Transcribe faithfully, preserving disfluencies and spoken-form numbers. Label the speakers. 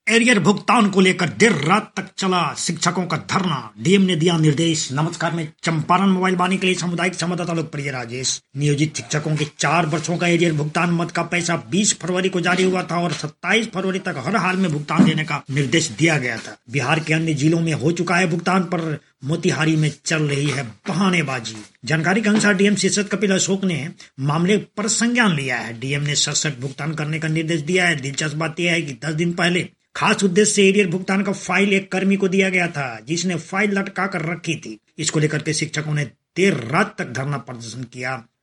Speaker 1: Arrear भुगतान को लेकर देर रात तक चला शिक्षकों का धरना। डीएम ने दिया निर्देश। नमस्कार, मैं चंपारण मोबाइल वाणी के लिए सामुदायिक संवाददाता लोकप्रिय राजेश। नियोजित शिक्षकों के चार वर्षों का एरियर भुगतान मद का पैसा बीस फरवरी को जारी हुआ था और सत्ताईस फरवरी तक हर हाल में भुगतान देने का निर्देश दिया गया था। बिहार के अन्य जिलों में हो चुका है भुगतान, पर मोतिहारी में चल रही है बहानेबाजी। जानकारी के अनुसार डीएम शीर्षद कपिल अशोक ने मामले पर संज्ञान लिया है। डीएम ने सशक्त भुगतान करने का निर्देश दिया है। दिलचस्प बात यह है कि दस दिन पहले खास उद्देश्य से एरियर भुगतान का फाइल एक कर्मी को दिया गया था, जिसने फाइल लटका कर रखी थी। इसको लेकर के शिक्षकों ने देर रात तक धरना प्रदर्शन किया।